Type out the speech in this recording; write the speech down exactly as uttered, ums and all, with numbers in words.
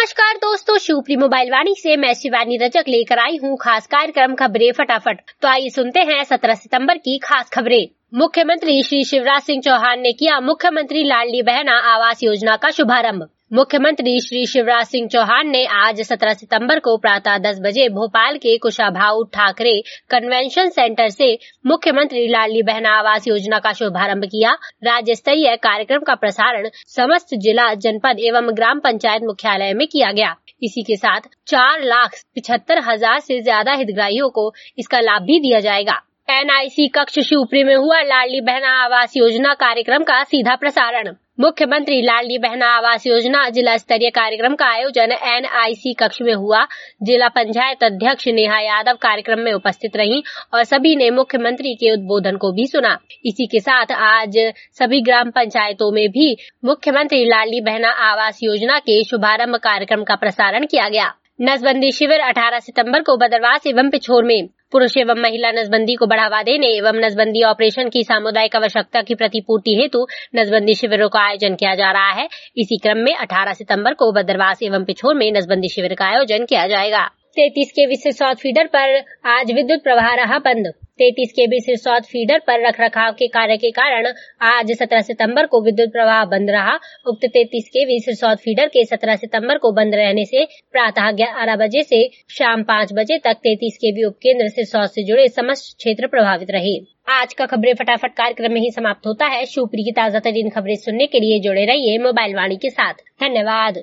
नमस्कार दोस्तों, शिवप्री मोबाइल वाणी से मैं शिवानी रजक लेकर आई हूँ खास कार्यक्रम खबरें फटाफट। तो आइए सुनते हैं सत्रह सितंबर की खास खबरें। मुख्यमंत्री श्री शिवराज सिंह चौहान ने किया मुख्यमंत्री लाडली बहना आवास योजना का शुभारंभ। मुख्यमंत्री श्री शिवराज सिंह चौहान ने आज सत्रह सितंबर को प्रातः दस बजे भोपाल के कुशाभाऊ ठाकरे कन्वेंशन सेंटर से मुख्यमंत्री लाडली बहना आवास योजना का शुभारंभ किया। राज्य स्तरीय कार्यक्रम का प्रसारण समस्त जिला, जनपद एवं ग्राम पंचायत मुख्यालय में किया गया। इसी के साथ चार लाख पिछहत्तर हजार से ज्यादा हितग्राहियों को इसका लाभ भी दिया जाएगा। एन आई सी कक्ष शिवपुरी में हुआ लाडली बहना आवास योजना कार्यक्रम का सीधा प्रसारण। मुख्यमंत्री लाडली बहना आवास योजना जिला स्तरीय कार्यक्रम का आयोजन एन आई सी कक्ष में हुआ। जिला पंचायत अध्यक्ष नेहा यादव कार्यक्रम में उपस्थित रहीं और सभी ने मुख्यमंत्री के उद्बोधन को भी सुना। इसी के साथ आज सभी ग्राम पंचायतों में भी मुख्यमंत्री लाडली बहना आवास योजना के शुभारंभ कार्यक्रम का प्रसारण किया गया। नसबंदी शिविर अठारह सितंबर को बदरवास एवं पिछोर में। पुरुष एवं महिला नसबंदी को बढ़ावा देने एवं नसबंदी ऑपरेशन की सामुदायिक आवश्यकता की प्रतिपूर्ति हेतु नसबंदी शिविरों का आयोजन किया जा रहा है। इसी क्रम में अठारह सितंबर को बदरवास एवं पिछोर में नसबंदी शिविर का आयोजन किया जाएगा। तैंतीस केवी सिरसौत फीडर पर आज विद्युत प्रवाह रहा बंद। तैंतीस केवी सिरसौत फीडर पर रखरखाव के कार्य के कारण आज सत्रह सितंबर को विद्युत प्रवाह बंद रहा। उक्त तैंतीस केवी सिरसौत फीडर के सत्रह सितंबर को बंद रहने से प्रातः ग्यारह बजे से शाम पाँच बजे तक तैंतीस केवी उपकेंद्र सिरसौत से जुड़े समस्त क्षेत्र प्रभावित रहे। आज का खबरें फटाफट कार्यक्रम में ही समाप्त होता है। शिवपुरी की ताजा तरीन खबरें सुनने के लिए जुड़े रहिए मोबाइल वाणी के साथ। धन्यवाद।